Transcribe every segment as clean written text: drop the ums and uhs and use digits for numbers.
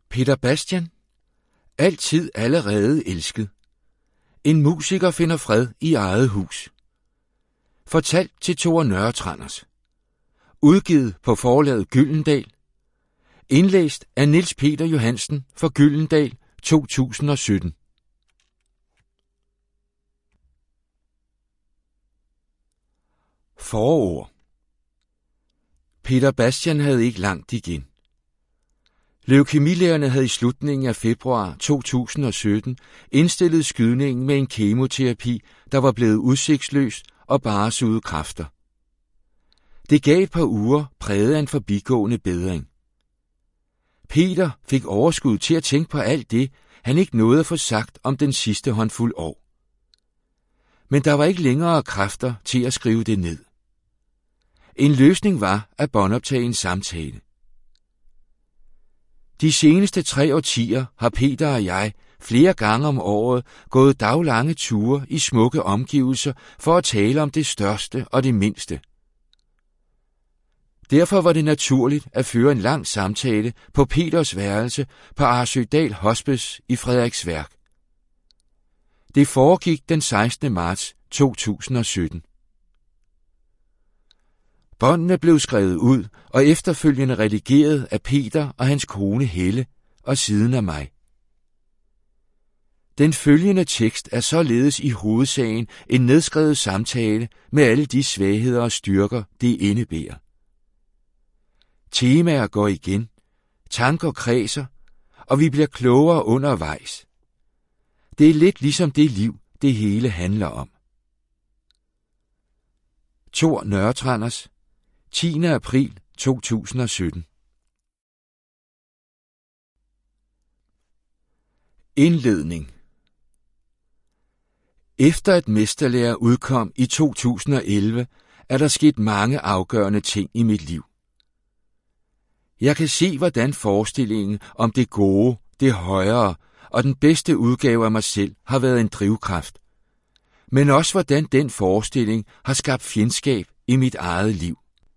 Peter Bastian. Altid allerede elsket. En musiker finder fred i eget hus. Fortalt til Tore Nørretranders. Udgivet på forlaget Gyldendal. Indlæst af Niels Peter Johansen for Gyldendal 2017. Forord. Peter Bastian havde ikke langt igen. Leukemilægerne havde i slutningen af februar 2017 indstillet skydningen med en kemoterapi, der var blevet udsigtsløs og bare sugede kræfter. Det gav et par uger præget af en forbigående bedring. Peter fik overskud til at tænke på alt det, han ikke nåede at få sagt om den sidste håndfuld år. Men der var ikke længere kræfter til at skrive det ned. En løsning var at båndoptage en samtale. De seneste 3 årtier har Peter og jeg flere gange om året gået daglange ture i smukke omgivelser for at tale om det største og det mindste. Derfor var det naturligt at føre en lang samtale på Peters værelse på Arsødal Hospice i Frederiksværk. Det foregik den 16. marts 2017. Båndene blev skrevet ud og efterfølgende redigeret af Peter og hans kone Helle og siden af mig. Den følgende tekst er således i hovedsagen en nedskrevet samtale med alle de svagheder og styrker, det indebærer. Temaer går igen, tanker kredser, og vi bliver klogere undervejs. Det er lidt ligesom det liv, det hele handler om. Tore Nørretranders, 10. april 2017. Indledning. Efter at Mesterlære udkom i 2011, er der sket mange afgørende ting i mit liv. Jeg kan se, hvordan forestillingen om det gode, det højere og den bedste udgave af mig selv har været en drivkraft, men også hvordan den forestilling har skabt fjendskab i mit eget liv.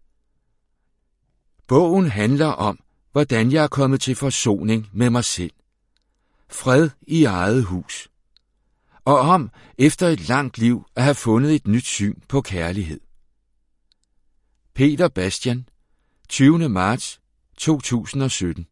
Bogen handler om, hvordan jeg er kommet til forsoning med mig selv. Fred i eget hus. Og om, efter et langt liv, at have fundet et nyt syn på kærlighed. Peter Bastian, 20. marts 2017.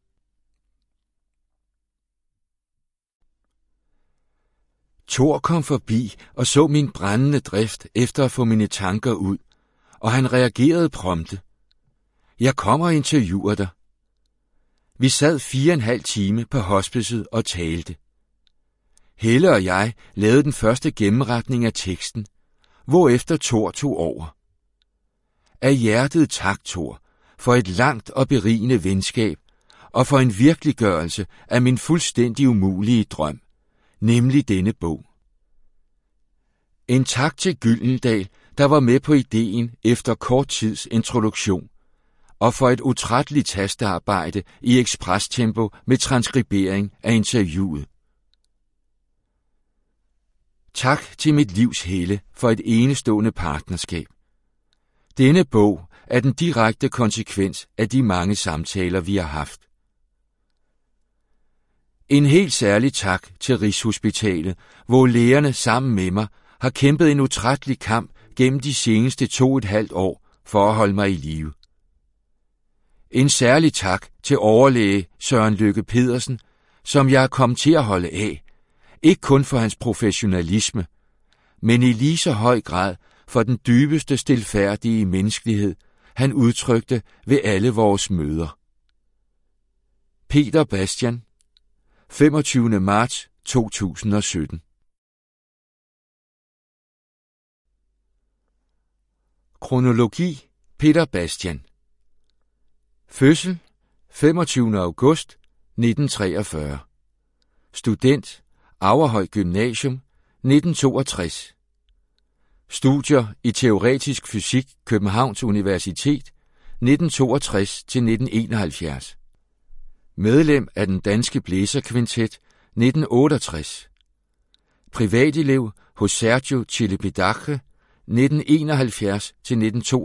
Thor kom forbi og så min brændende drift efter at få mine tanker ud, og han reagerede prompte. Jeg kommer og interviewer dig. Vi sad 4,5 time på hospicet og talte. Helle og jeg lavede den første gennemretning af teksten, hvorefter Thor tog over. Af hjertet tak, Thor, for et langt og berigende venskab, og for en virkeliggørelse af min fuldstændig umulige drøm, nemlig denne bog. En tak til Gyldendal, der var med på ideen efter kort tids introduktion, og for et utrætteligt tastearbejde i eksprestempo med transkribering af interviewet. Tak til mit livs Helle for et enestående partnerskab. Denne bog er den direkte konsekvens af de mange samtaler, vi har haft. En helt særlig tak til Rigshospitalet, hvor lægerne sammen med mig har kæmpet en utrættelig kamp gennem de seneste 2,5 år for at holde mig i live. En særlig tak til overlæge Søren Lykke Pedersen, som jeg er kommet til at holde af, ikke kun for hans professionalisme, men i lige så høj grad for den dybeste stilfærdige menneskelighed, han udtrykte ved alle vores møder. Peter Bastian, 25. marts 2017. Kronologi. Peter Bastian. Fødsel 25. august 1943. Student, Averhøj Gymnasium, 1962. Studier i teoretisk fysik, Københavns Universitet, 1962-1971. Medlem af den danske blæserkvintet, 1968. Privatelev hos Sergio Celibidache,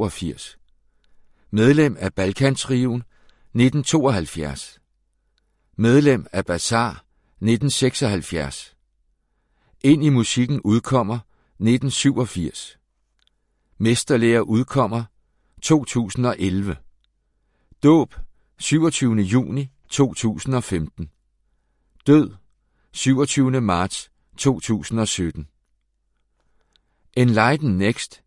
1971-1982. Medlem af Balkantrioen, 1972. Medlem af Bazar 1976. Ind i musikken udkommer 1987. Mesterlære udkommer 2011. Dåb 27. juni 2015. Død 27. marts 2017. Enlighten Next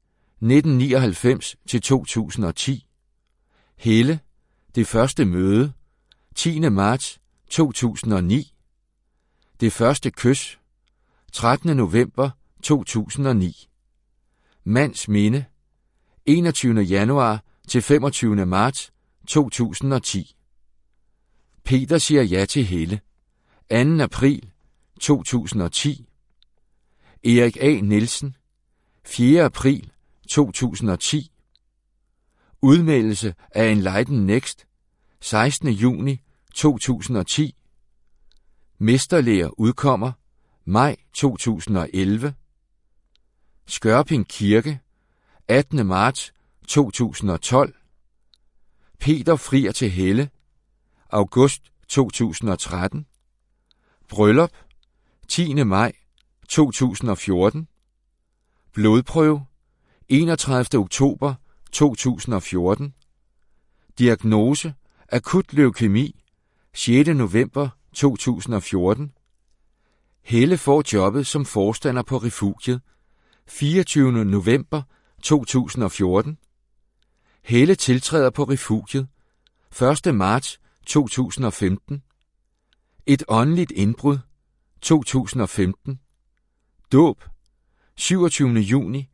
1999-2010. Helle, det første møde 10. marts 2009. Det første kys 13. november 2009. Mands minde 21. januar til 25. marts 2010. Peter siger ja til Helle 2. april 2010. Erik A. Nielsen 4. april 2010. Udmeldelse af Enlighten Next 16. juni 2010. Mesterlære udkommer maj 2011. Skørping Kirke 18. marts 2012. Peter frier til Helle august 2013. Bryllup 10. maj 2014. Blodprøve 31. oktober 2014. Diagnose akut leukæmi 6. november 2014. Helle får jobbet som forstander på refugiet 24. november 2014. Helle tiltræder på refugiet 1. marts 2015. Et åndeligt indbrud 2015. Dåb 27. juni